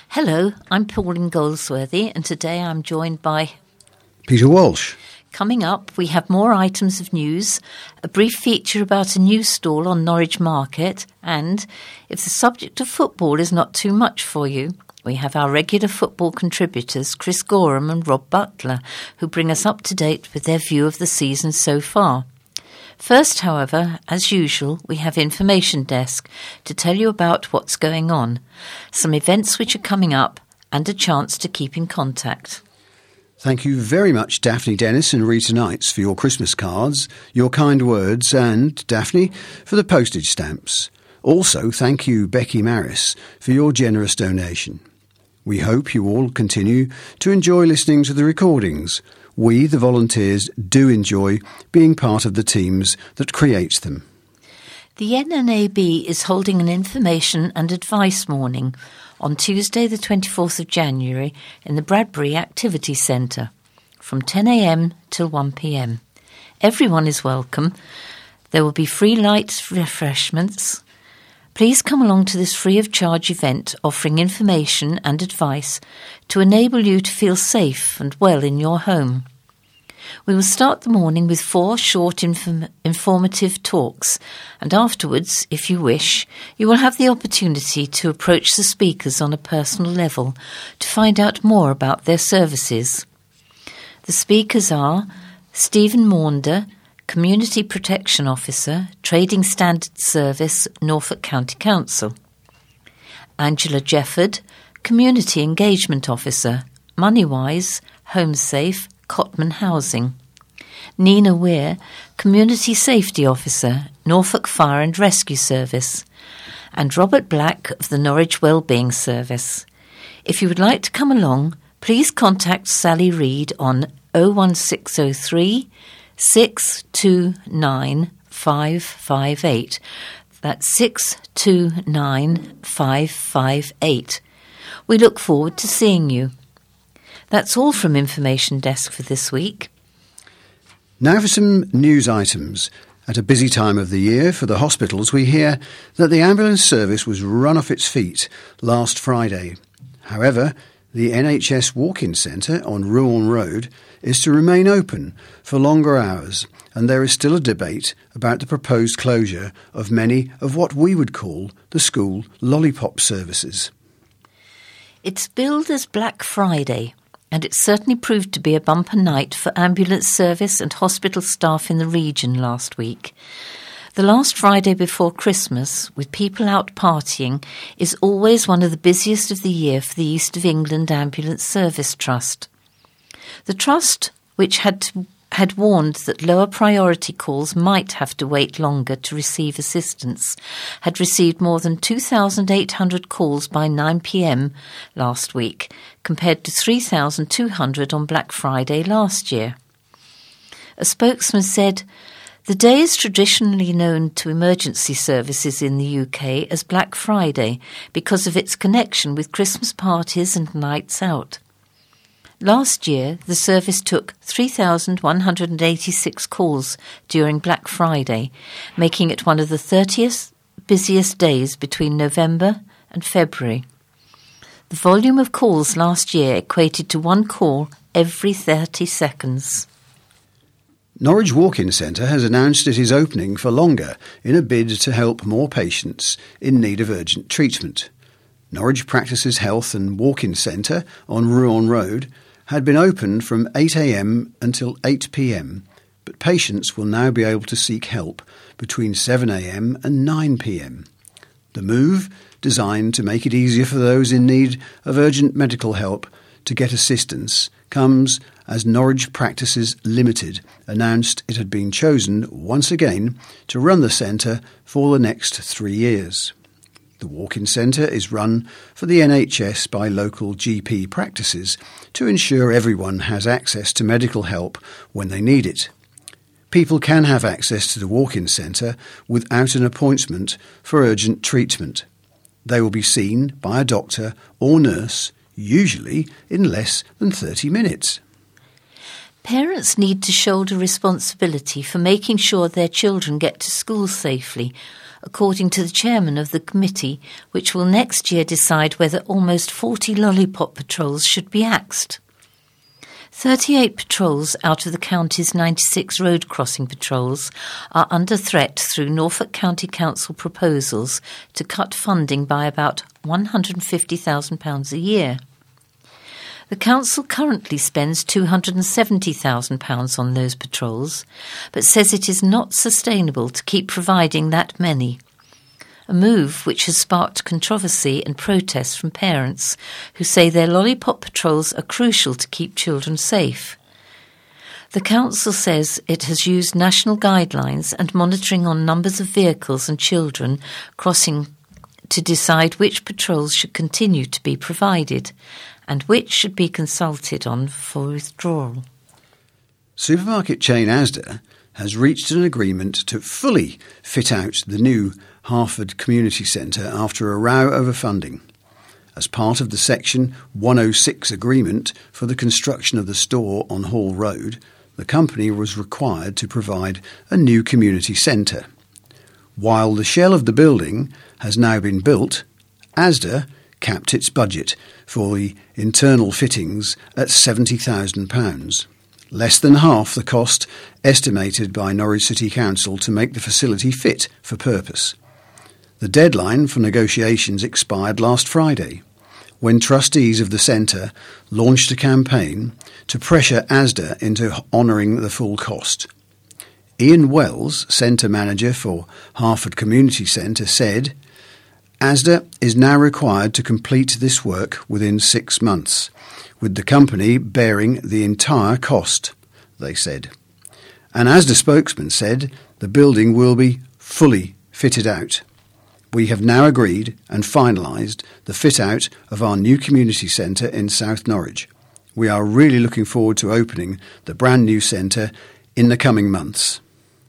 Hello, I'm Pauline Goldsworthy, and today I'm joined by Peter Walsh. Coming up, we have more items of news, a brief feature about a new stall on Norwich Market, and if the subject of football is not too much for you, we have our regular football contributors, Chris Gorham and Rob Butler, who bring us up to date with their view of the season so far. First, however, as usual, we have Information Desk to tell you about what's going on, some events which are coming up, and a chance to keep in contact. Thank you very much, Daphne Dennis and Rita Knights, for your Christmas cards, your kind words, and, Daphne, for the postage stamps. Also, thank you, Becky Maris, for your generous donation. We hope you all continue to enjoy listening to the recordings. We, the volunteers, do enjoy being part of the teams that creates them. The NNAB is holding an information and advice morning on Tuesday the 24th of January in the Bradbury Activity Centre from 10 a.m. till 1 p.m. Everyone is welcome. There will be free light refreshments. Please come along to this free of charge event offering information and advice to enable you to feel safe and well in your home. We will start the morning with 4 short informative talks, and afterwards, if you wish, you will have the opportunity to approach the speakers on a personal level to find out more about their services. The speakers are Stephen Maunder, Community Protection Officer, Trading Standards Service, Norfolk County Council; Angela Jefford, Community Engagement Officer, Moneywise, HomeSafe, Cotman Housing; Nina Weir, Community Safety Officer, Norfolk Fire and Rescue Service; and Robert Black of the Norwich Wellbeing Service. If you would like to come along, please contact Sally Reid on 01603 629 558. That's 629 558. We look forward to seeing you. That's all from Information Desk for this week. Now for some news items. At a busy time of the year for the hospitals, we hear that the ambulance service was run off its feet last Friday. However, the NHS Walk-in Centre on Rouen Road is to remain open for longer hours, and there is still a debate about the proposed closure of many of what we would call the school lollipop services. It's billed as Black Friday, and it certainly proved to be a bumper night for ambulance service and hospital staff in the region last week. The last Friday before Christmas, with people out partying, is always one of the busiest of the year for the East of England Ambulance Service Trust. The Trust, which had warned that lower priority calls might have to wait longer to receive assistance, had received more than 2,800 calls by 9 p.m. last week, compared to 3,200 on Black Friday last year. A spokesman said, "The day is traditionally known to emergency services in the UK as Black Friday because of its connection with Christmas parties and nights out. Last year, the service took 3,186 calls during Black Friday, making it one of the 30th busiest days between November and February. The volume of calls last year equated to 1 call every 30 seconds. Norwich Walk-in Centre has announced it is opening for longer in a bid to help more patients in need of urgent treatment. Norwich Practices Health and Walk-in Centre on Rouen Road had been open from 8 a.m. until 8 p.m, but patients will now be able to seek help between 7 a.m. and 9 p.m. The move, designed to make it easier for those in need of urgent medical help to get assistance, comes as Norwich Practices Limited announced it had been chosen once again to run the centre for the next 3 years. The walk-in centre is run for the NHS by local GP practices to ensure everyone has access to medical help when they need it. People can have access to the walk-in centre without an appointment for urgent treatment. They will be seen by a doctor or nurse, usually in less than 30 minutes. Parents need to shoulder responsibility for making sure their children get to school safely, according to the chairman of the committee, which will next year decide whether almost 40 lollipop patrols should be axed. 38 patrols out of the county's 96 road crossing patrols are under threat through Norfolk County Council proposals to cut funding by about £150,000 a year. The council currently spends £270,000 on those patrols, but says it is not sustainable to keep providing that many, a move which has sparked controversy and protests from parents who say their lollipop patrols are crucial to keep children safe. The council says it has used national guidelines and monitoring on numbers of vehicles and children crossing to decide which patrols should continue to be provided and which should be consulted on for withdrawal. Supermarket chain Asda has reached an agreement to fully fit out the new Harford Community Centre after a row over funding. As part of the Section 106 agreement for the construction of the store on Hall Road, the company was required to provide a new community centre. While the shell of the building has now been built, Asda capped its budget for the internal fittings at £70,000, less than half the cost estimated by Norwich City Council to make the facility fit for purpose. The deadline for negotiations expired last Friday, when trustees of the centre launched a campaign to pressure Asda into honouring the full cost. Ian Wells, centre manager for Harford Community Centre, said, "Asda is now required to complete this work within 6 months, with the company bearing the entire cost," they said. An Asda spokesman said the building will be fully fitted out. "We have now agreed and finalised the fit-out of our new community centre in South Norwich. We are really looking forward to opening the brand new centre in the coming months."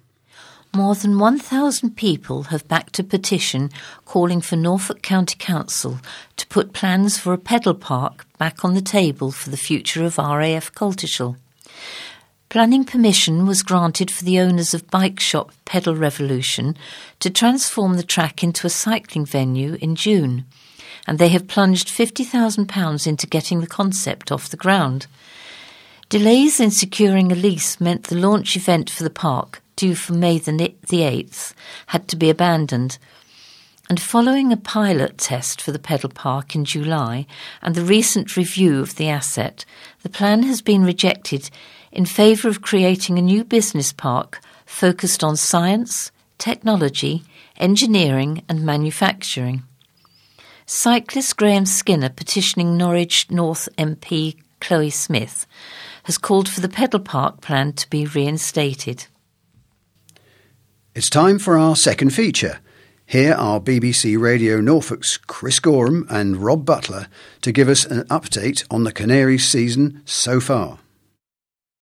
More than 1,000 people have backed a petition calling for Norfolk County Council to put plans for a pedal park back on the table for the future of RAF Coltishall. Planning permission was granted for the owners of bike shop Pedal Revolution to transform the track into a cycling venue in June, and they have plunged £50,000 into getting the concept off the ground. Delays in securing a lease meant the launch event for the park, due for May the 8th, had to be abandoned. And following a pilot test for the pedal park in July and the recent review of the asset, the plan has been rejected in favour of creating a new business park focused on science, technology, engineering and manufacturing. Cyclist Graham Skinner, petitioning Norwich North MP Chloe Smith, has called for the pedal park plan to be reinstated. It's time for our second feature. Here are BBC Radio Norfolk's Chris Gorham and Rob Butler to give us an update on the Canaries season so far.